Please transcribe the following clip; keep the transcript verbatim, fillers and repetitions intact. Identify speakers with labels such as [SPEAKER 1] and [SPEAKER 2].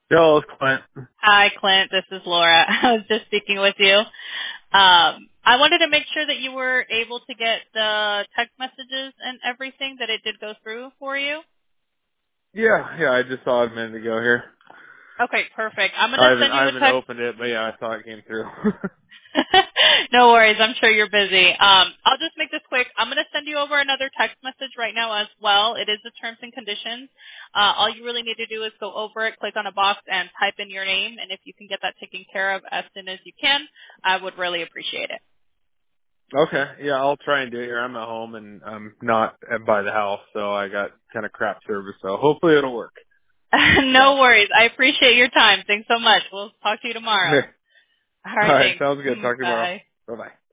[SPEAKER 1] Yo, it's Clint.
[SPEAKER 2] Hi, Clint. This is Laura. I was just speaking with you. Um, I wanted to make sure that you were able to get the text messages and everything, that it did go through for you.
[SPEAKER 1] Yeah, yeah, I just saw it a minute ago here.
[SPEAKER 2] Okay, perfect. I'm going
[SPEAKER 1] I
[SPEAKER 2] to
[SPEAKER 1] haven't,
[SPEAKER 2] send
[SPEAKER 1] I
[SPEAKER 2] you a
[SPEAKER 1] haven't
[SPEAKER 2] text.
[SPEAKER 1] opened it, but yeah, I saw it came through.
[SPEAKER 2] No worries. I'm sure you're busy. Um, I'll just make this quick. I'm going to send you over another text message right now as well. It is the terms and conditions. Uh, all you really need to do is go over it, click on a box, and type in your name. And if you can get that taken care of as soon as you can, I would really appreciate it.
[SPEAKER 1] Okay, yeah, I'll try and do it here. I'm at home and I'm not at- by the house, so I got kind of crap service. So hopefully it'll work.
[SPEAKER 2] No
[SPEAKER 1] So,
[SPEAKER 2] worries. I appreciate your time. Thanks so much. We'll talk to you tomorrow.
[SPEAKER 1] all
[SPEAKER 2] All right.
[SPEAKER 1] right,
[SPEAKER 2] Thanks.
[SPEAKER 1] sounds good. Talk to you tomorrow.
[SPEAKER 2] Bye.
[SPEAKER 1] Bye bye.